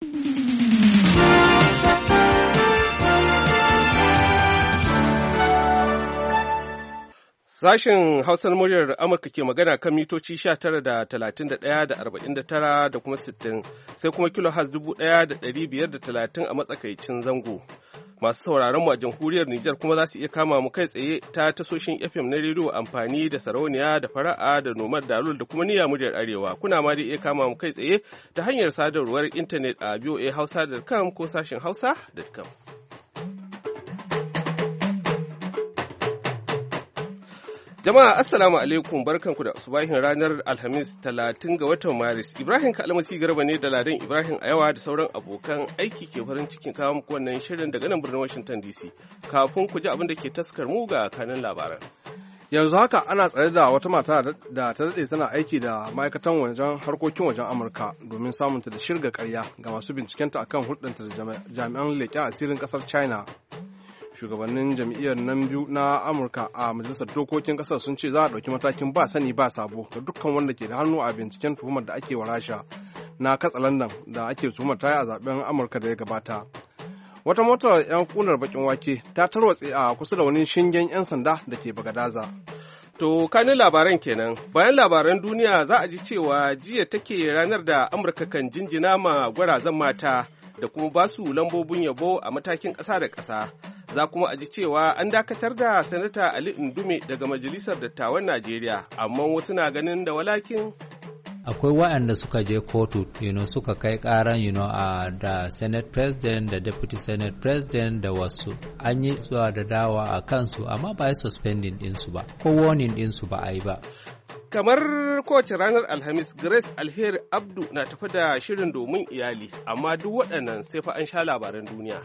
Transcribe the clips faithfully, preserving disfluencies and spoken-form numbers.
Sashen Hausar muryar Amurka ke magana kan mitoci sha tara da talatin da ɗaya da arba'in da tara da kuma sittin, sai kuma kilohaz dubu ɗaya da ɗari biyar da talatin a matsakaicin zango. Masu sauraron mu a jamhuriyar Nijar kuma za su iya kama mu kai tsaye ta tasoshin F M na rediyo amfani da sarauniya da fara'a da nomad dalol da kuma niyya muryar arewa. Kuna ma da iya kama mu kai tsaye ta hanyar sadarwar intanet a v o a hausa dot com ko sashen hausa dot com. Jama'a assalamu alaikum, barkanku da subahin ranar Alhamis talatin ga watan Maris. Ibrahim Kalmasi Garba ne da Ladan Ibrahim a yawa da sauran abokan aiki ke farin cikin kawo muku wannan shirin daga nan birnin Washington D C. Kafin ku ji abin da ke taskar mu ga kanan labaran. Yanzu haka ana tsare da wata mata da ta daɗe tana aiki da ma'aikatan wajen harkokin wajen Amurka domin samunta da shirga ƙarya ga masu bincikenta akan hulɗanta da jami'an leƙen asirin ƙasar China. Shugabannin jam'iyyar nan biyu na Amurka a majalisar dokokin kasar sun ce za a ɗauki matakin ba sani ba sabo ga dukkan wanda ke da hannu a binciken tuhumar da ake wa Rasha na katsalandan da ake tuhumar ta yi a zaben Amurka da ya gabata. Wata motar 'yan kunar bakin wake ta tarwatse a kusa da wani shingen 'yan sanda da ke Bagadaza. To kanin labaran kenan. Bayan labaran duniya za a ji cewa jiya take ranar da Amurka kan jinjina ma gwarazan mata da kuma ba su lambobin yabo a matakin ƙasa da ƙasa. Za kuma a ji cewa an dakatar da Sanata Ali Indume daga Majalisar Dattawan Najeriya, amma wasu na ganin da walakin. Akwai waɗanda suka je kotu, you know, suka kai ƙaran you know, uh, da Senate President da Deputy Senate President da wasu. An yi zuwa da dawa a kansu, amma ba yi suspending ɗinsu ba, ko warning ɗinsu ba a yi ba. Kamar kowace ranar Alhamis, Grace Alheri Abdu na tafi da shirin domin iyali, amma duk waɗannan sai fa an sha labaran duniya.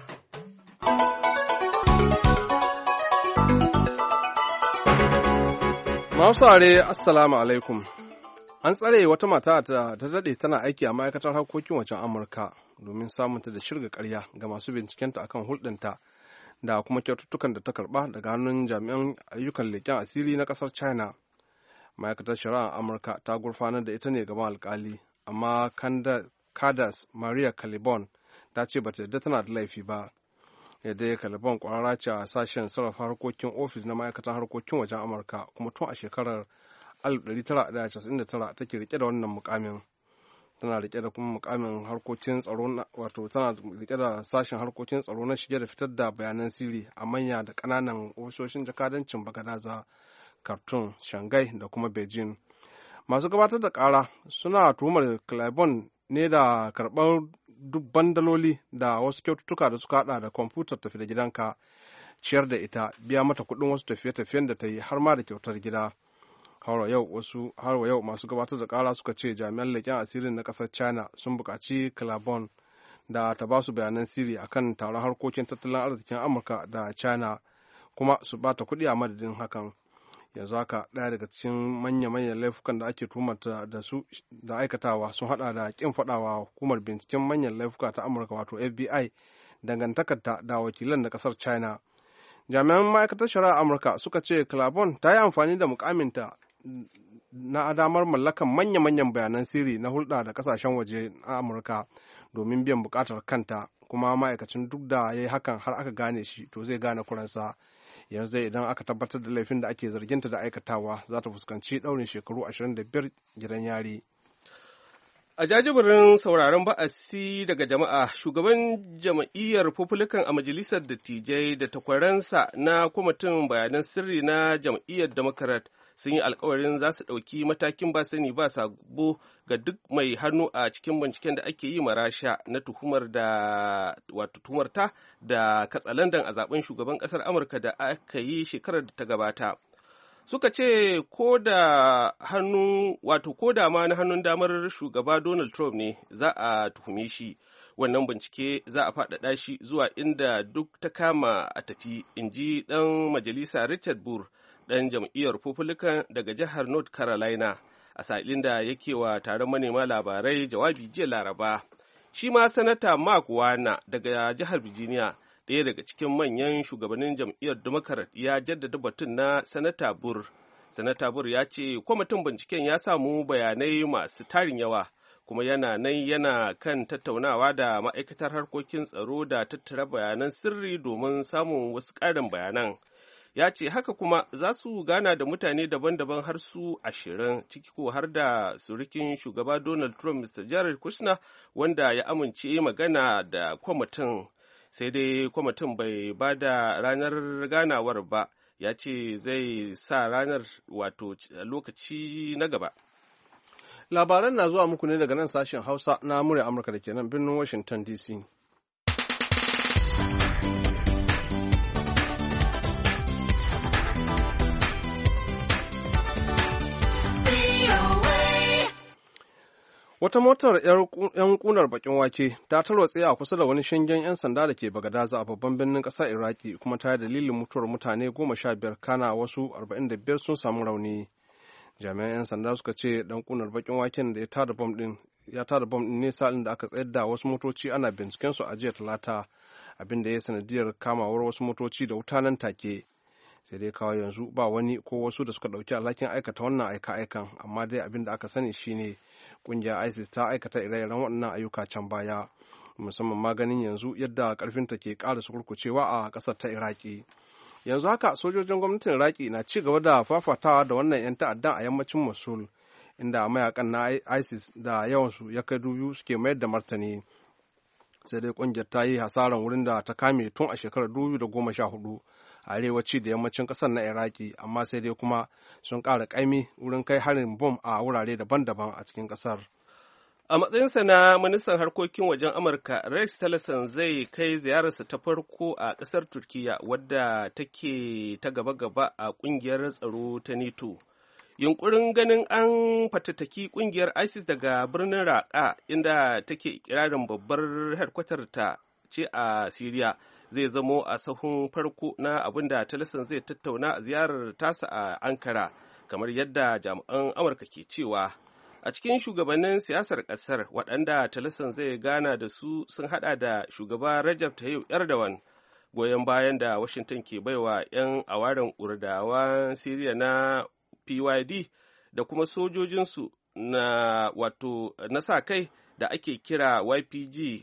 Mausare, Assalamu alaikum. An tsare wata mata ta daɗe tana aiki a ma'aikatar harkokin wajen Amurka domin samunta da shirga ƙarya ga masu bincikenta akan hulɗinta da kuma kyaututtukan da ta karɓa daga hannun jami'an ayyukan leƙen asiri na ƙasar China. Ma'aikatar shari'ar Amurka ta gurfanar da ita ne gaban alƙali, amma Candace Maria Calibon ta ce bata yarda tana da laifi ba. Yadda ya Calibon kwararra ce a sashen sarrafa harkokin ofis na ma'aikatan harkokin wajen Amurka, kuma tun a shekarar alif ɗari tara da casa'in da tara take rike da wannan mukamin. Tana rike da kuma mukamin harkokin tsaro, wato tana rike da sashen harkokin tsaro na shige da fitar da bayanan sirri a manya da ƙananan ofisoshin jakadancin Bagadaza, Khartoum, Shanghai da kuma Beijing. Masu gabatar da ƙara suna tuhumar Calibon ne da karɓar dubban daloli da wasu kyaututtuka da suka hada da kwamfutar tafi da gidanka, ciyar da ita, biya mata kuɗin wasu tafiye-tafiyen da ta yi har ma da kyautar gida. Har wa yau masu gabatar da ƙara suka ce jami'an leƙen asirin na ƙasar China sun buƙaci Calibon da ta ba su bayanan sirri akan taron harkokin tattalin arzikin Amurka da China, kuma su ba ta kuɗi a madadin hakan. Yanzu haka ɗaya daga cikin manya-manyan laifukan da ake tuhumarta da su da aikatawa sun hada da ƙin faɗawa hukumar binciken manyan laifuka ta Amurka wato F B I dangantakarta da wakilan da ƙasar China. Jami'an ma'aikatar shari'ar Amurka suka ce Calibon ta yi amfani da mukaminta na damar mallakan manya-manyan bayanan sirri na hulɗa da ƙasashen waje na Amurka domin biyan buƙatar kanta, kuma ma'aikacin duk da ya yi hakan har aka gane shi to zai gane kuransa. Yanzu dai idan aka tabbatar da laifin da ake zarginta da aikatawa za ta fuskanci ɗaurin shekaru ashirin da biyar gidan yari. A jajibirin sauraron ba'asi daga jama'a, shugaban jam'iyyar Republican a Majalisar Dattijai da takwaransa na kwamitin bayanan sirri na jam'iyyar Democrat sun yi alkawarin za su ɗauki matakin ba sani ba sabo ga duk mai hannu a cikin binciken da ake yi ma Rasha na tuhumar da wato tuhumarta da katsalandan a zaben shugaban ƙasar Amurka da aka yi shekarar da ta gabata. Suka ce ko da hannu wato ko da ma na hannun damar shugaba Donald Trump ne za a tuhume shi, wannan bincike za a faɗaɗa shi zuwa inda duk ta kama a tafi, in ji ɗan majalisa Richard Burr, ɗan jam'iyyar Republican daga jihar North Carolina, a sa'ilin da yake wa taron manema labarai jawabi jiya Laraba. Shi ma Sanata Mark Warner daga jihar Virginia, ɗaya daga cikin manyan shugabannin jam'iyyar Democrat, ya jaddada batun na Sanata Burr. Sanata Burr ya ce kwamitin binciken ya samu bayanai masu tarin yawa, kuma yana nan yana kan tattaunawa da ma'aikatar harkokin tsaro da tattara bayanan sirri domin samun wasu ƙarin bayanan. Ya ce haka kuma za su gana da mutane daban-daban har su ashirin, ciki ko har da surukin shugaba Donald Trump mister Jared Kushner, wanda ya amince magana da kwamitin. Sai dai kwamitin bai ba da ranar ganawar ba, ya ce zai sa ranar wato lokaci na gaba. Labaran na zuwa muku ne daga nan sashen Hausa na murya Amurka da ke nan birnin Washington D C. Wata motar 'yan kunar bakin wake ta tarwatse a kusa da wani shingen 'yan sanda da ke Bagadaza a babban birnin ƙasar Iraki, kuma ta yi dalilin mutuwar mutane goma sha biyar, kana wasu arba'in da biyar sun samu rauni. Jami'an 'yan sanda suka ce dan kunar bakin waken da ya tada bom din ya tada bom din ne sa'in da aka tsayar da wasu motoci ana binciken su a jiya Talata, abin da ya sanadiyar kamawar wasu motoci da wuta nan take. Sai dai kawo yanzu ba wani ko wasu da suka ɗauki alhakin aikata wannan aika-aikan, amma dai abin da aka sani shine ƙungiyar ISIS ta aikata ire-iren waɗannan ayyuka can baya, musamman maganin yanzu yadda ƙarfinta ke ƙara sukurkucewa a ƙasar ta Iraki. Yanzu haka sojojin gwamnatin Iraki na ci gaba da fafatawa da wannan 'yan ta'addan a yammacin Mosul, inda mayakan na ISIS da yawansu ya kai dubu suke mayar da martani. Sai dai ƙungiyar ta yi hasaran wurin da ta kame tun a shekarar dubu da goma sha hudu a arewaci da yammacin ƙasar na Iraki, amma sai dai kuma sun ƙara ƙaimi wurin kai harin bom a wurare daban-daban a cikin ƙasar. A matsayinsa na ministan harkokin wajen Amurka, Rex Tillerson zai kai ziyararsa ta farko a ƙasar Turkiyya, wadda take ta gaba-gaba a ƙungiyar tsaro ta NATO. Yunkurin ganin an fatattaki ƙungiyar ISIS daga birnin Raqqa, inda take ikirarin babbar hedkwatarta ce a Siriya, zai zamo a sahun farko na abin da Tillerson zai tattauna a ziyarar tasa a Ankara, kamar yadda jami'an Amurka ke cewa. A cikin shugabannin siyasar ƙasar waɗanda Tillerson zai gana da su sun haɗa da shugaba Rajab Tayyip Erdogan, goyon bayan da Washington ke baiwa 'yan awarin Kurdawan Siriya na P Y D da kuma sojojinsu na wato na sa kai da ake kira Y P G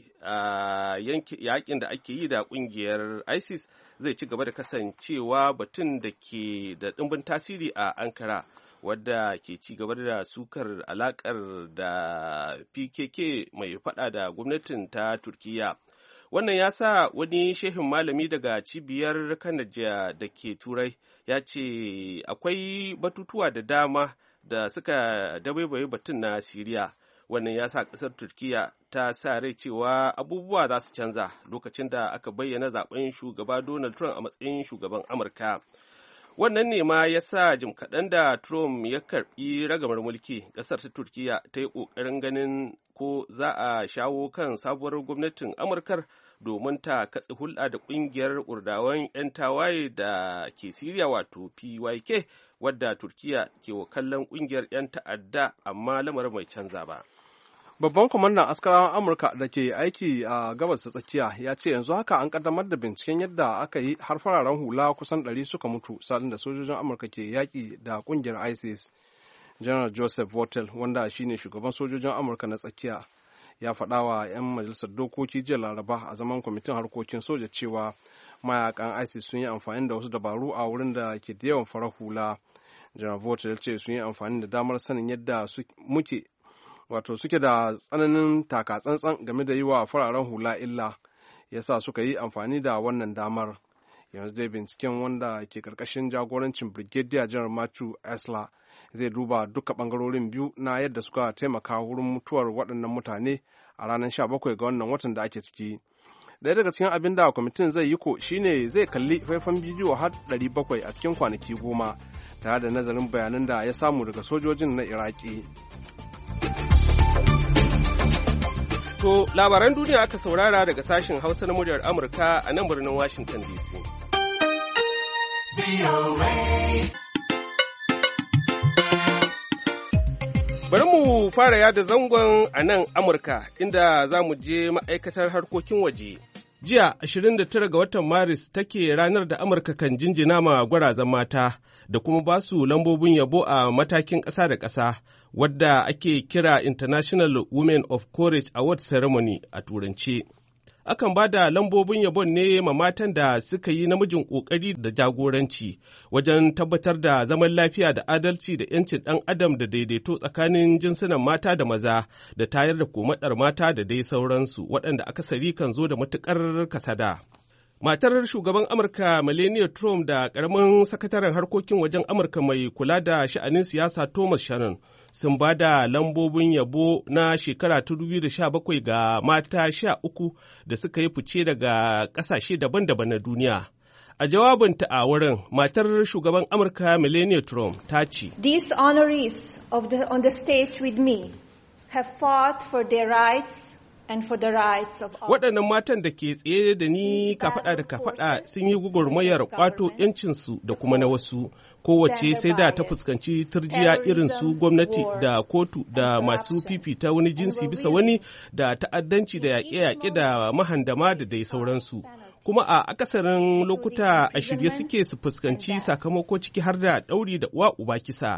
a yakin da ake yi da kungiyar ISIS zai ci gaba da kasancewa batun da ke da ɗimbin tasiri a Ankara, wadda ke ci gaba da sukar alakar da P K K mai fada da gwamnatin ta Turkiyya. Wannan ya sa wani shehin malami daga cibiyar Kanaja da ke Turai ya ce akwai batutuwa da dama da suka dabaibaye batun na Siriya. Wannan ya sa ƙasar Turkiyya ta sa rai cewa abubuwa za su canza lokacin da aka bayyana zaben shugaba Donald Trump a matsayin shugaban Amurka. Wannan ne ma ya sa jim kaɗan da Trump ya karɓi ragamar mulki, ƙasar ta Turkiyya ta yi ƙoƙarin ganin ko za a shawo kan sabuwar gwamnatin Amurkar domin ta katse hulɗa da ƙungiyar Kurdawan 'yan tawaye da ke Siriya wato P Y K, wadda Turkiyya ke wa kallon ƙungiyar 'yan ta'adda, amma lamarin mai canza ba. Babban kwamandan askarawan Amurka da ke aiki a gabas ta tsakiya ya ce yanzu haka an kaddamar da binciken yadda aka yi har fararen hula kusan ɗari suka mutu sa'in da sojojin Amurka ke yaƙi da ƙungiyar ISIS. General Joseph Votel, wanda shine shugaban sojojin Amurka na tsakiya, ya faɗa wa 'yan majalisar dokoki jiya Laraba a zaman kwamitin harkokin soja cewa mayakan ISIS sun yi amfani da wasu dabaru a wurin da ke da yawan farar hula. General Votel ya ce sun yi amfani da damar sanin yadda muke wato suke da tsananin taka-tsantsan game da yi wa fararen hula illa, ya sa suka yi amfani da wannan damar. Yanzu dai binciken, wanda ke karkashin jagorancin Brigadier General Matthew Esler, zai duba duka bangarorin biyu na yadda suka taimaka wurin mutuwar waɗannan mutane a ranar sha bakwai ga wannan watan da ake ciki. Ɗaya daga cikin abin da kwamitin zai yi ko shine zai kalli faifan bidiyo har ɗari bakwai a cikin kwanaki goma, tare da nazarin bayanan da ya samu daga sojojin na Iraki. To, labaran duniya aka saurara daga sashen Hausa na muryar Amurka a nan birnin Washington D C. Bari mu fara yada zangon a nan Amurka, inda za mu je ma'aikatar harkokin waje. Jiya, ashirin da tara ga watan Maris take ranar da Amurka kan jinjina ma gwarazan mata, da kuma ba su lambobin yabo a matakin ƙasa da ƙasa wadda ake kira International Women of Courage Award Ceremony a Turance. Akan ba da lambobin yabon ne ma matan da suka yi namijin ƙoƙari da jagoranci wajen tabbatar da zaman lafiya da adalci da 'yancin ɗan adam da daidaito tsakanin jinsunan mata da maza da tayar da komaɗar mata da dai sauransu waɗanda akasari kan zo da matuƙar kasada. Matar shugaban Amurka Melania Trump da ƙaramin sakataren harkokin wajen Amurka mai kula da sha'anin siyasa Thomas Shannon sun ba da lambobin yabo na shekara ta dubu biyu da sha bakwai ga mata sha uku da suka yi fice daga ƙasashe daban-daban na duniya. A jawabinta a wurin, matar shugaban Amurka Melania Trump ta ce, These honorees of the, on the stage with me have fought for their rights and for the rights of all. Waɗannan matan da ke tsaye da ni kafaɗa da kafaɗa sun yi gwagwarmayar ƙwato 'yancinsu da kuma na wasu. Kowace sai da ta fuskanci turjiya irin su gwamnati da kotu da masu fifita wani jinsi bisa wani da ta'addanci da yaƙe-yaƙe da mahandama da dai sauransu. Kuma a akasarin lokuta a shirye suke su fuskanci sakamako ciki har da ɗauri da uwa uba kisa.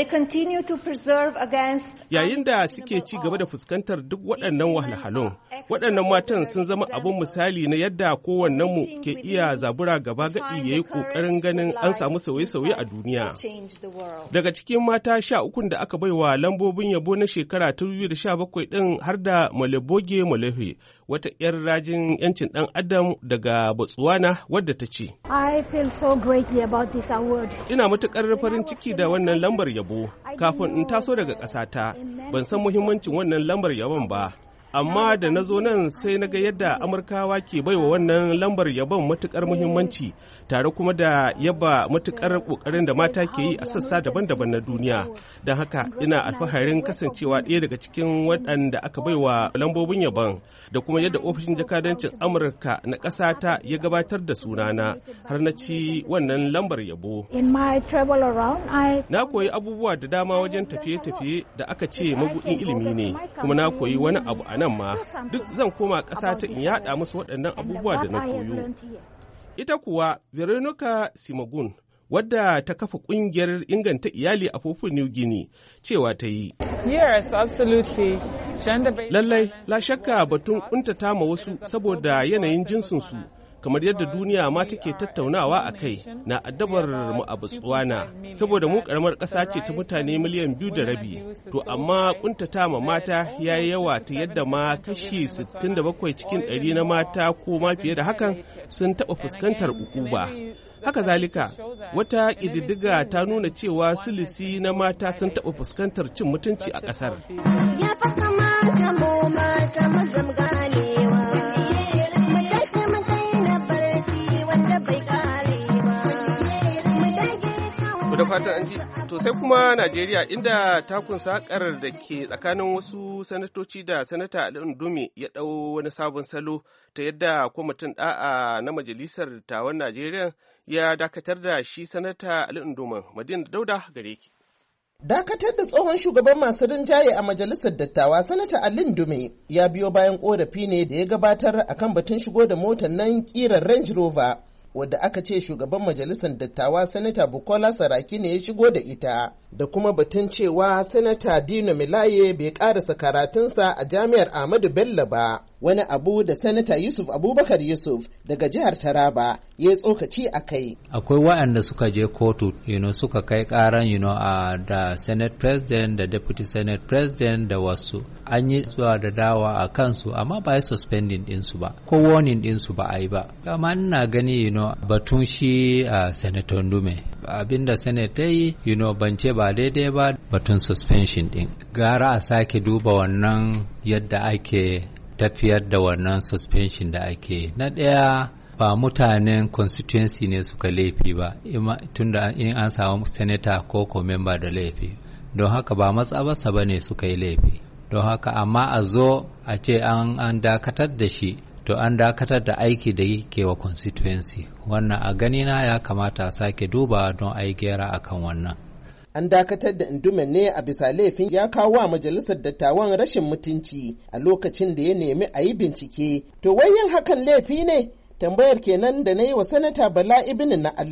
Yayin da suke ci gaba da fuskantar duk waɗannan wahalhalun, waɗannan matan sun zama abin misali na yadda kowannenmu ke iya zabura gaba gaɗi ya yi ƙoƙarin ganin an samu sauye-sauye a duniya. Daga cikin mata sha ukun da aka baiwa lambobin yabo na shekara ta dubu biyu da sha bakwai ɗin har da Maleboge Molefe, wata 'yar rajin 'yancin ɗan adam daga Botswana wadda ta ce, I feel so greatly about this award. Ina matuƙar farin ciki da wannan lambar yabo. Kafin in taso daga ƙasata, ban san muhimmancin wannan lambar yabon ba. Amma da na zo nan sai na ga yadda Amurkawa ke baiwa wannan lambar yabon matuƙar muhimmanci, tare kuma da yaba matuƙar ƙoƙarin da mata ke yi a sassa daban-daban na duniya. Don haka ina alfaharin kasancewa ɗaya daga cikin waɗanda aka baiwa lambobin yabon, da kuma yadda ofishin jakadancin Amurka na ƙasata ya gabatar da sunana har na ci wannan lambar yabo. Na koyi abubuwa da dama wajen tafiye-tafiye da aka ce mabuɗin ilimi ne, kuma na koyi wani abu a nan ma, duk zan koma ƙasa ta in yaɗa musu waɗannan abubuwa da na koyo. Ita kuwa Veronica Simagun, wadda ta kafa ƙungiyar inganta iyali a Papua New Guinea, cewa ta yi. Yes, absolutely. Lallai, la shakka batun ƙuntata ma wasu saboda yanayin jinsinsu, kamar yadda duniya ma take tattaunawa a kai, na addabar mu a Botswana, saboda mu karamar ƙasa ce ta mutane miliyan biyu da rabi, to amma kuntata ma mata ya yi yawa ta yadda ma kashi sittin da bakwai cikin ɗari na mata ko ma fiye da hakan sun taɓa fuskantar ukuba. Haka zalika, wata ƙididdiga ta nuna cewa silisi na mata sun taɓa fuskantar cin mutunci a ƙasar. Ya fa kamata mu mata mu zamganewa. Da fatan an ji, to sai kuma Najeriya inda takun sakar da ke tsakanin wasu sanatoci da sanata Ali Dume ya ɗau wani sabon salo ta yadda kwamitin ɗa'a na Majalisar Dattawan Najeriya ya dakatar da shi sanata Ali Dume. Madina Dauda gare ki. Dakatar da tsohon shugaban masu rinjaye a Majalisar Dattawa Sanata Ali Dume ya biyo bayan korafi ne da ya gabatar akan batun shigo da motar nan kirar Range Rover, wadda aka ce shugaban majalisar dattawa Sanata Bukola Saraki ne ya shigo da ita, da kuma batun cewa Sanata Dino Melaye bai karasa karatunsa a jami'ar Ahmadu Bello ba, wani abu da Sanata Yusuf Abubakar Yusuf daga jihar Taraba ya tsokaci a kai. Akwai waɗanda suka je kotu, you know, suka kai karan you know, a da Senate President da Deputy Senate President da wasu. An yi zuwa da dawa a kansu, amma ba yi suspending ɗinsu ba, ko warning ɗinsu ba a yi ba. Kama ina gani you know, batun shi a uh, Senator Ndume. Abinda Senate yi, you know, ban ce ba daidai ba batun suspension ɗin. Gara a sake duba wannan yadda ake tafiyar da wannan suspension da ake. Na ɗaya, ba mutanen constituency ne suka laifi ba, tunda in an samu senator ko ko member da laifi. Don haka ba matsabarsa ba ne suka yi laifi. Don haka amma a zo a ce an, an dakatar da shi, to an dakatar da aiki da yake wa constituency. Wannan a ganina ya kamata a sake duba don a yi gyara akan wannan. An dakatar da Ndume ne a bisa laifin ya kawo wa majalisar dattawan rashin mutunci a lokacin da ya nemi a yi bincike. To wai yin hakan laifi ne? Tambayar kenan da na yi wa Sanata Bala Ibn na Allah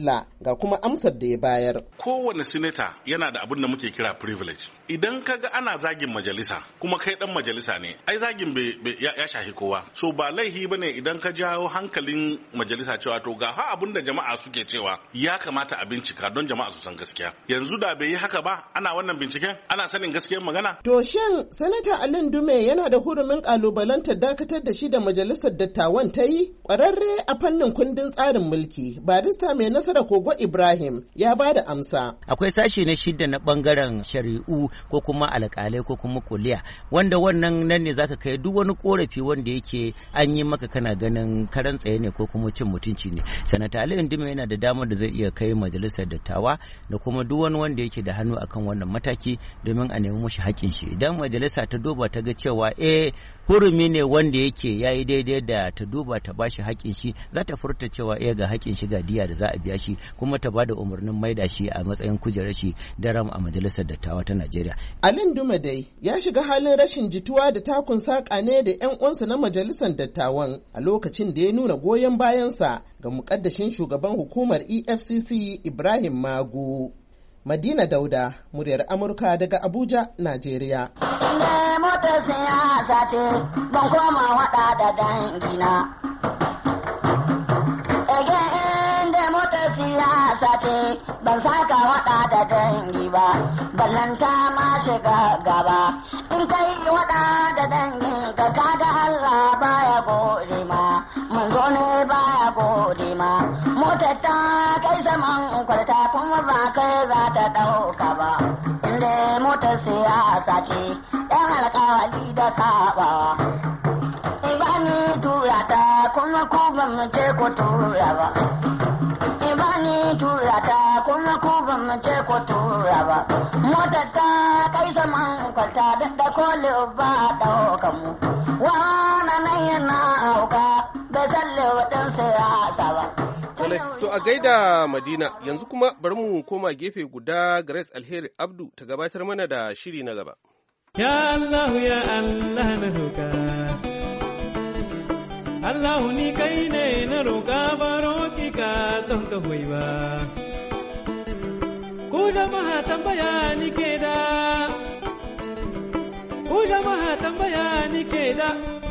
ga kuma amsar da ya bayar. Kowane sineta yana da abin da muke kira privilege. Idan ka ga ana zagin majalisa kuma kai dan majalisa ne, ai zagin ya shahi kowa. So ba laihi bane idan ka jawo hankalin majalisa cewa to ga ha abin da jama'a suke cewa ya kamata a bincika don jama'a su san gaskiya. Yanzu da bai yi haka ba, ana wannan binciken, ana sanin gaskiyar magana. To shin Sanata Alin Dume yana da hurumin kalubalantar dakatar da shi da majalisar dattawan ta yi? Kwararre a fannin kundin tsarin mulki, barista mai nasara Kogo Ibrahim ya ba da amsa. Akwai sashe na shida na bangaren shari'u ko kuma alƙalai ko kuma kuliya, wanda wannan nan ne zaka kai duk wani korafi wanda yake an yi maka kana ganin karan tsaye ne ko kuma cin mutunci ne. Sanata Alin Dume yana da damar da zai iya kai majalisar dattawa da kuma duk wani wanda yake da hannu akan wannan mataki domin a nemi mushi haƙƙin shi. Idan majalisa ta duba ta ga cewa eh hurumi ne wanda yake yayi daidai da ta duba ta bashi haƙƙin shi, za ta furta cewa eh ga haƙƙin shi ga diya da za a biya shi, kuma ta bada umarnin maida shi a matsayin kujerar shi daram a majalisar dattawa ta Najeriya. Alin Dume dai ya shiga halin rashin jituwa da takun saƙa ne da ƴan uwansa na majalisar dattawan a lokacin da ya nuna goyon bayansa ga muƙaddashin shugaban hukumar E F C C Ibrahim Magu. Madina Dauda, muryar Amurka daga Abuja, Najeriya. Inda motar siyasa ce ban koma waɗa da dangina. Ege inda motar siyasa ce ban saka waɗa da dangi ba, ballanta ma shiga gaba. In kai waɗa da dangin ka kaga Allah baya gode ma, manzo ne baya gode ma. Motar ta kai zaman kwarta kuma ba kai za ta ɗauka ba. Inda motar siyasa ce ɗan alƙawari da sabawa. Ibani tura ta kuma ku ban mu ce ku tura ba. Ibani tura ta kuma ku ban mu ce ku tura ba. Motar ta kai zaman kwarta duk da kole ba ɗauka mu. Wana nan yana auka bai zalle waɗin siyasa ba. To a gaida Madina, yanzu kuma bari mu koma gefe guda Grace Alheri Abdu ta gabatar mana da shiri na gaba. Ya Allah ya Allah na roƙa. Allah ni kai ne na roƙa baro ki ka don ka hoyi ba. Ku jama'a tambaya ni ke da. Ku jama'a tambaya ni ke da.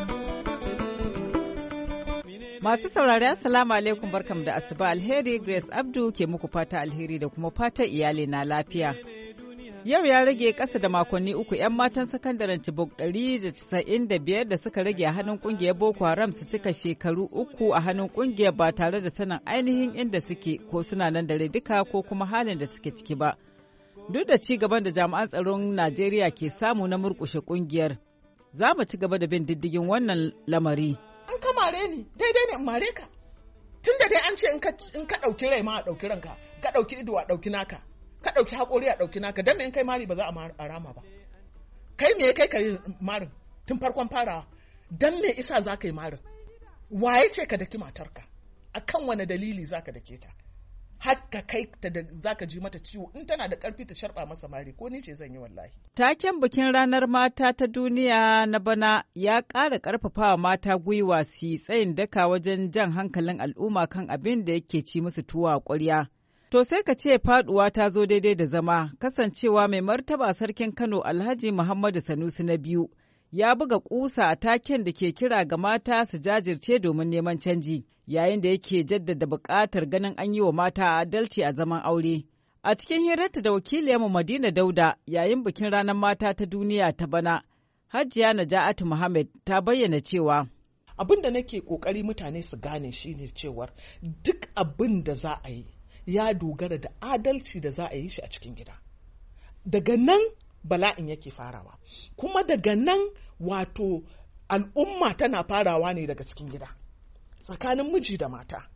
Masu saurari assalamu alaikum barkam da asuba, alheri Grace Abdu ke muku fata alheri da kuma fata iyali na lafiya. Yau ya rage ƙasa da makonni uku 'yan matan sakandaren Chibok ɗari da casa'in da biyar da suka rage a hannun ƙungiyar Boko Haram su cika shekaru uku a hannun ƙungiyar ba tare da sanin ainihin inda suke ko suna nan da rai duka ko kuma halin da suke ciki ba. Duk da ci gaban da jami'an tsaron Najeriya ke samu na murƙushe ƙungiyar, za mu ci gaba da bin diddigin wannan lamari. An ka mare ni daidai ne in mare ka, tun da dai an ce in ka ɗauki rai ma a ɗauki ranka, ka ɗauki ido a ɗauki naka, ka ɗauki haƙori a ɗauki naka, don me in kai mari ba za a rama ba. Kai me kai ka yi marin tun farkon farawa, don me isa za ka yi marin? Waye ce ka daki matarka? A kan wane dalili za ka dake ta? Haka kai ta da za ka ji mata ciwo, in tana da ƙarfi ta sharɓa masa mari, ko ni ce zan yi wallahi. Taken bikin ranar mata ta duniya na bana ya ƙara ƙarfafawa mata gwiwa su tsayin daka wajen jan hankalin al'umma kan abin da yake ci musu tuwa a ƙwarya. To sai ka ce faduwa ta zo daidai da zama, kasancewa mai martaba sarkin Kano Alhaji Muhammadu Sanusi na biyu ya buga kusa a taken da ke kira ga mata su jajirce domin neman canji, yayin da yake jaddada buƙatar ganin an yi wa mata adalci a zaman aure. A cikin hirarta da wakiliyarmu Madina Dauda yayin bikin ranar mata ta duniya ta bana, Hajiya Naja'atu Muhammad ta bayyana cewa abin da nake ƙoƙari mutane su gane shine cewar duk abin da za a yi ya dogara da adalci da za a yi shi a cikin gida. Daga nan bala'in yake farawa, kuma daga nan wato al'umma tana farawa ne daga cikin gida, tsakanin miji da mata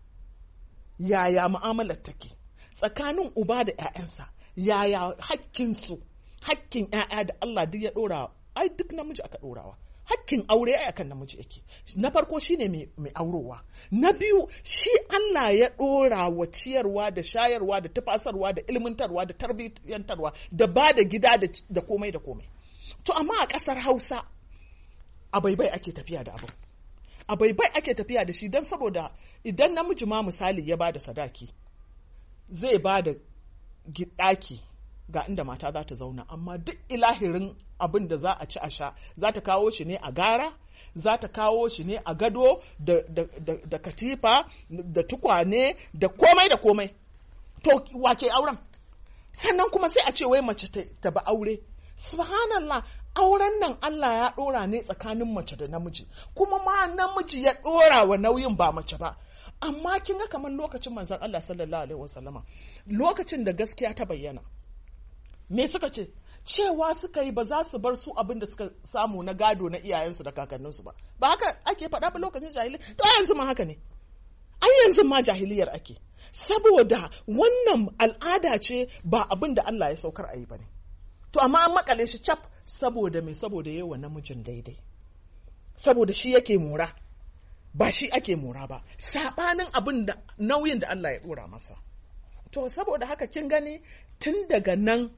yaya mu'amalar take, tsakanin uba da 'ya'yansa yaya hakkinsu, hakkin 'ya'ya da Allah duk ya ɗora, ai duk namiji aka ɗorawa. Hakkin aure ai akan namiji yake. Na farko shine mai aurowa. Na biyu shi Allah ya ɗora wa ciyarwa da shayarwa da tafasarwa da ilmantarwa da tarbiyyantarwa da ba da gida da komai da komai. To amma a ƙasar Hausa a baibai ake tafiya da abu. A baibai ake tafiya da shi don saboda idan namiji ma misali ya ba da sadaki, zai ba da ɗaki ga inda mata za ta zauna, amma duk ilahirin abin da za a ci a sha za ta kawo shi ne a gara, za ta kawo shi ne a gado da, da, da, da katifa da tukwane da komai da komai. To wake auren? Sannan kuma sai a ce wai mace ta ba aure. Subhanallah, auren nan Allah ya ɗora ne tsakanin mace da namiji, kuma ma namiji ya ɗora wa nauyin ba mace ba. Amma kin ga kamar lokacin manzon Allah sallallahu alaihi wasallama, lokacin da gaskiya ta bayyana, me suka ce? Cewa suka yi ba za su bar su abin da suka samu na gado na iyayensu da kakanninsu ba. Ba haka ake faɗa ba lokacin jahili? To yanzu ma haka ne. Ai yanzu ma jahiliyar ake. Saboda wannan al'ada ce ba abin da Allah ya saukar a yi ba ne. To amma an makale shi cap saboda me? Saboda yawa namijin daidai. Saboda shi yake mora. Ba shi ake mora ba. Saɓanin abin da nauyin da Allah ya ɗora masa. To saboda haka kin gani tun daga nan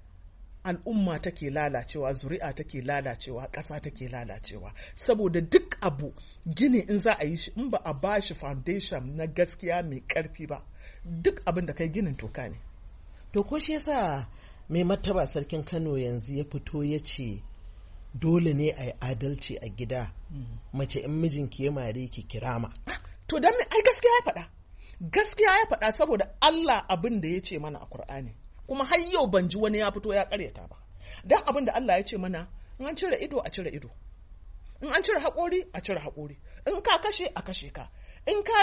al'umma take lalacewa, zuri'a take lalacewa, ƙasa take lalacewa, saboda duk abu gini in za a yi shi in ba a ba shi foundation na gaskiya mai ƙarfi ba, duk abin da kai ginin toka ne. To ko shi yasa mai martaba sarkin Kano yanzu ya fito ya ce dole ne a yi adalci a gida, mace in mijinki ya mare ki kirama. To dan ai gaskiya ya faɗa, gaskiya ya faɗa saboda Allah abin da ya ce mana a Kur'ani. Kuma har yau ban ji wani ya fito ya karyata ba. Dan abin da Allah ya ce mana, in an cire ido a cire ido, in an cire haƙori a cire haƙori, in ka kashe a kashe ka, in ka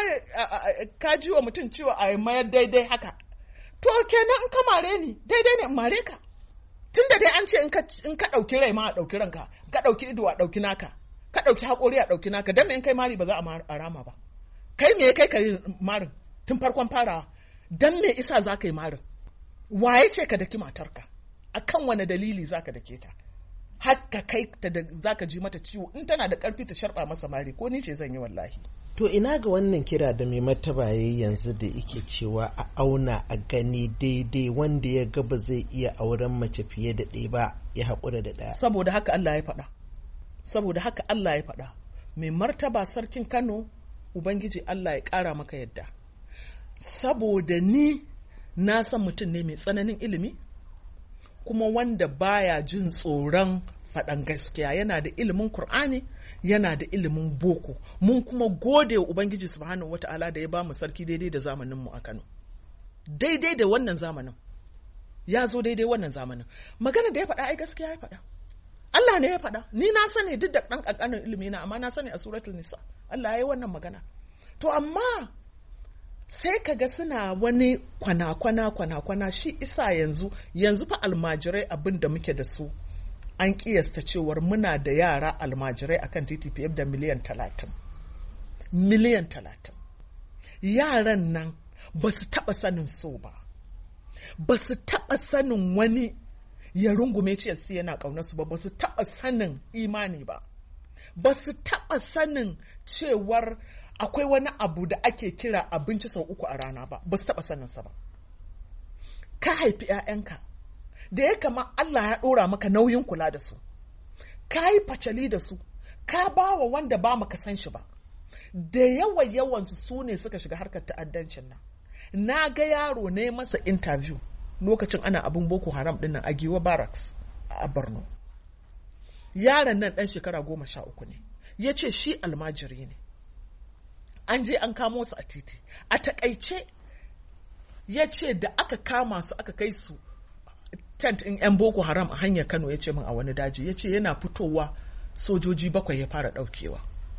ka ji wa mutum ciwo a mayar daidai haka. To kenan in ka mare ni daidai ne in mare ka. Tun da dai an ce in ka ɗauki rai ma a ɗauki ranka, ka ɗauki ido a ɗauki naka, ka ɗauki haƙori a ɗauki naka, dan me in kai mari ba za a rama ba. Kai me kai ka yi marin tun farkon farawa, dan me isa za ka yi marin? Waye ce ka daki matarka? Akan wane dalili zaka dake ta? Haka kai ta da zaka ji mata ciwo, in tana da karfi ta sharba masa mari, ko ni ce zan yi wallahi. To ina ga wannan kira da mai martaba yayi yanzu da yake cewa a auna a gani daidai, wanda ya ga ba zai iya auren mace fiye da ɗaya ba ya haƙura da ɗaya. Saboda haka Allah ya faɗa. Saboda haka Allah ya faɗa. Mai martaba sarkin Kano, Ubangiji Allah ya ƙara maka yadda. Saboda ni na san mutum ne mai tsananin ilimi, kuma wanda baya jin tsoron faɗan gaskiya, yana da ilimin Kur'ani, yana da ilimin boko. Mun kuma gode wa Ubangiji subhanahu wata'ala da ya ba mu sarki daidai da zamaninmu a Kano. Daidai da wannan zamanin. Ya zo daidai wannan zamanin. Magana da ya faɗa ai gaskiya ya faɗa. Allah ne ya faɗa. Ni na sani duk da ɗan ƙanƙanin ilimi na, amma na sani a suratul Nisa. Allah ya yi wannan magana. To amma sai ka ga suna wani kwana-kwana kwana-kwana shi isa yanzu yanzu fa almajirai abin da muke da su an kiyasta cewar muna da yara almajirai akan titi fiye da miliyan talatin miliyan talatin yaran nan ba su taɓa sanin so ba, ba su taɓa sanin wani ya rungume ciyarsu yana ƙaunarsu ba, ba su taɓa sanin imani ba, ba su taɓa sanin cewar akwai wani abu da ake kira abinci sau uku a rana ba, ba su taɓa saninsa ba. Ka haifi ‘ya'yanka da ya kama Allah ya ɗora maka nauyin kula da su, ka yi facali da su, ka ba wa wanda ba maka san shi ba, da yawa yawansu su ne suka shiga harkar ta'addancin nan. Na ga yaro ne masa interview lokacin ana abin Boko Haram ɗin nan a Giwa Barracks a Borno. Yaron nan ɗan shekara goma sha uku ne, ya ce shi almajiri ne. An je an kamo su a titi. A takaice ya ce da aka kama su aka kai su tent in 'yan Boko Haram a hanyar Kano, ya ce min a wani daji, ya ce yana fitowa sojoji bakwai ya fara ɗaukewa.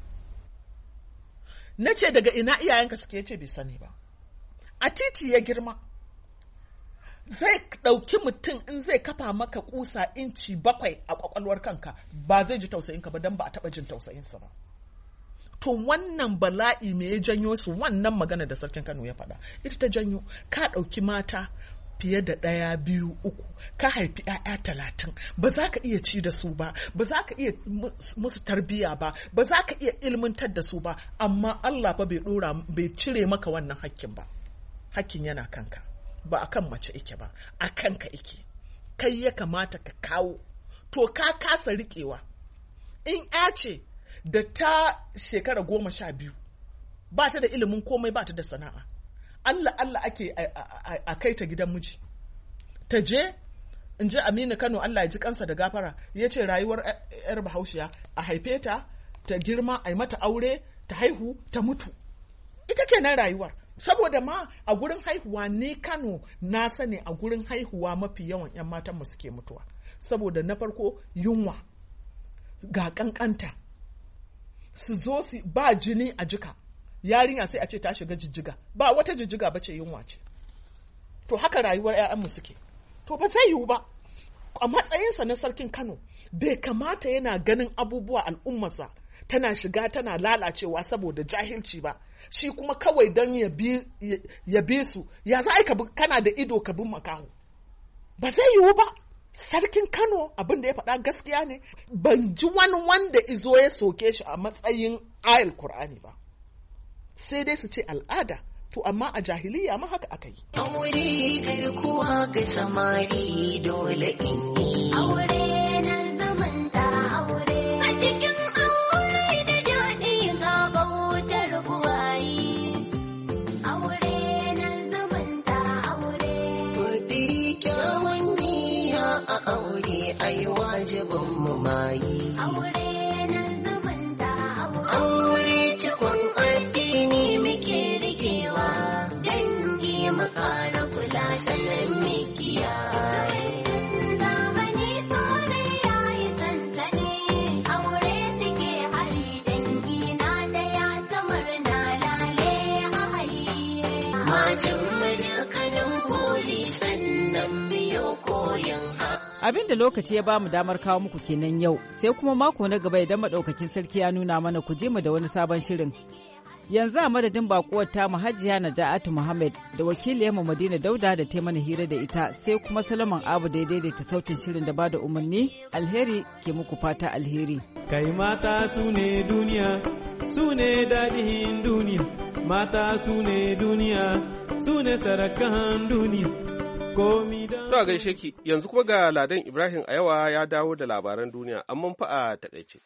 Na ce daga ina iyayenka suke, ya ce bai sani ba. A titi ya girma. Zai ɗauki mutum in zai kafa maka kusa inci bakwai a ƙwaƙwalwar kanka, ba zai ji tausayinka ba don ba a taɓa jin tausayinsa ba. To wannan bala'i me ya janyo su? Wannan magana da sarkin Kano ya faɗa ita ta janyo. Ka ɗauki mata fiye da ɗaya biyu uku, ka haifi ‘ya'ya talatin, ba za ka iya ci da su ba, ba za ka iya musu tarbiyya ba, ba za ka iya ilmantar da su ba, amma Allah fa bai ɗora bai cire maka wannan hakkin ba. Hakkin yana kanka, ba a kan mace ike ba, a kanka ike. Kai ya kamata ka kawo. To ka kasa riƙewa. In ‘ya ce da ta shekara goma sha biyu ba ta da ilimin komai, ba ta da sana'a, Allah Allah ake a kai ta gidan miji ta je in ji Aminu Kano Allah ya ji kansa da gafara ya ce rayuwar yar Bahaushiya a haife ta ta girma a yi mata aure ta haihu ta mutu ita kenan rayuwar. Saboda ma a gurin haihuwa ni Kano na sani a gurin haihuwa mafi yawan 'yan matan mu suke mutuwa saboda na farko yunwa ga kankanta su zo su ba jini a jika yarinya sai a ce ta shiga jijjiga ba wata jijjiga bace yunwa ce. To haka rayuwar 'ya'yanmu suke. To ba sai yiwu ba a matsayinsa na sarkin Kano bai kamata yana ganin abubuwa al'ummarsa tana shiga tana lalacewa saboda jahilci ba shi kuma kawai don ya bi su ya za ka kana da ido ka bin makaho ba zai yiwu ba. Sarkin Kano abin da ya faɗa gaskiya ne ban ji wani wanda izo ya soke shi a matsayin ayal Kur'ani ba sai dai su ce al'ada to amma a jahiliya ma haka aka yi. Aure garkuwa ga samari dole in yi. Aure na zamanta aure. A cikin aure da daɗi ga bautar buwayi. Aure na zamanta aure. Kudiri kyawun niyya a aure ai wajibin mu mayi. Aure na zamanta aure. Aure cikon addini muke rikewa. Dangi makara kula sanan mikiya. Zamani sore yayi sansani. Aure suke hari dangi na daya samar na lale a hayi. Majin madakanin koli sannan biyo koyon ha. Abin da lokaci ya ba mu damar kawo muku kenan yau, sai kuma mako na gaba idan madaukakin sarki ya nuna mana ku je mu da wani sabon shirin. Yanzu a madadin bakuwar tamu Hajiya Naja'atu Muhammad da wakiliyarmu Madina Dauda da ta mana hira da ita sai kuma Solomon Abu da ya daidaita sautin shirin da ba da umarni alheri ke muku fata alheri. Kai mata su ne duniya, su ne daɗin duniya, mata su ne duniya, su ne sarakan duniya. To a gaishe ki yanzu kuma ga Ladan Ibrahim a yawa ya dawo da labaran duniya amma fa a takaice.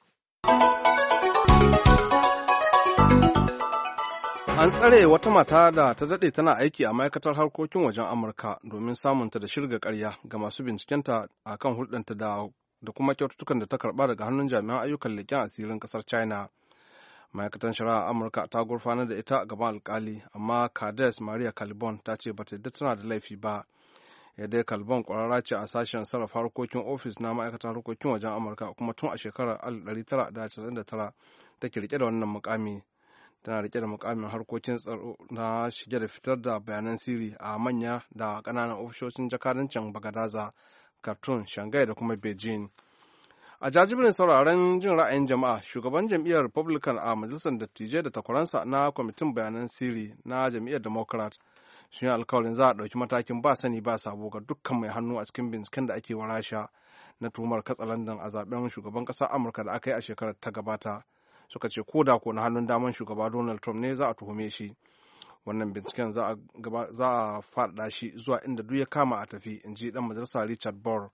An tsare wata mata da ta daɗe tana aiki a ma'aikatar harkokin wajen Amurka domin samunta da shirga ƙarya ga masu bincikenta a kan hulɗanta da kuma kyaututtukan da ta karɓa daga hannun jami'an ayyukan leƙen asirin ƙasar China. Ma'aikatan shari'a Amurka ta gurfanar da ita a gaban alkali, amma Candace Maria Calibon ta ce bata yadda tana da laifi ba. Yadda Calibon ƙwararra ce a sashen sarrafa harkokin ofis na ma'aikatan harkokin wajen Amurka kuma tun a shekarar alif ɗari tara da casa'in da tara take rike da wannan mukami. Tana rike da mukamin harkokin tsaro na shige da fitar da bayanan sirri a manya da ƙananan ofishoshin jakadancin Bagadaza, Khartoum, Shanghai da kuma Beijing. A jajibirin sauraron jin ra'ayin jama'a, shugaban jam'iyyar Republican a majalisar dattijai da takwaransa na kwamitin bayanan sirri na jam'iyyar Democrat sun yi alkawarin za a ɗauki matakin ba sani ba sabo ga dukkan mai hannu a cikin binciken da ake wa Rasha na tuhumar katsalandan a zaben shugaban ƙasar Amurka da aka yi a shekarar ta gabata. Suka ce ko da ko na hannun daman shugaba Donald Trump ne za a tuhume shi. Wannan binciken za a faɗaɗa shi zuwa inda duk ya kama a tafi, in ji ɗan majalisa Richard Burr.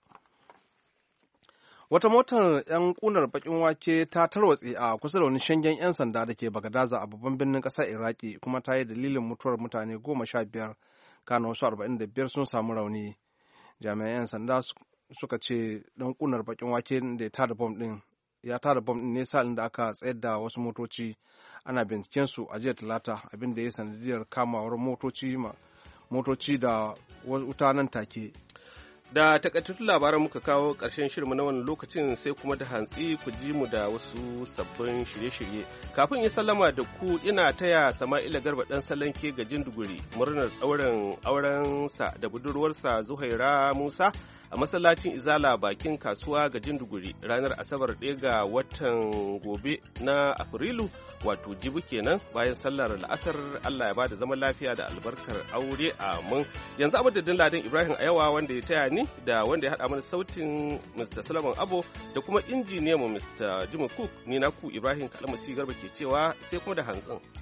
Wata motar 'yan kunar bakin wake ta tarwatse a kusa da wani shangen 'yan sanda da ke Bagadaza a babban birnin ƙasar Iraki kuma ta yi dalilin mutuwar mutane goma sha biyar, kana wasu arba'in da biyar sun samu rauni. Jami'an 'yan sanda suka ce ɗan kunar bakin wake da ya tada bom ɗin ya tada bom ɗin ne sa'ilin da aka tsayar da wasu motoci ana binciken su a jiya Talata, abin da ya sanadiyar kamawar motoci motoci da wuta nan take. Da takaitattun labaran muka kawo ƙarshen shirinmu na wannan lokacin sai kuma da hantsi ku ji mu da wasu sabbin shirye-shirye. Kafin in sallama da ku ina taya Sama'ila Garba ɗan Salanke ga Jinduguri murnar ɗaurin aurensa da budurwarsa Zuhaira Musa a masallacin Izala bakin kasuwa ga Jinduguri ranar Asabar ɗaya ga watan gobe na Afrilu wato jibi kenan bayan sallar la'asar. Allah ya bada zaman lafiya da albarkar aure amin. Yanzu a madadin Ladan Ibrahim a yawa wanda ya taya ni da wanda ya haɗa mana sautin Mister Solomon Abo da kuma injiniyanmu Mister Jimmy Cook ni naku Ibrahim Kalmasi Garba ke cewa sai kuma da hantsin.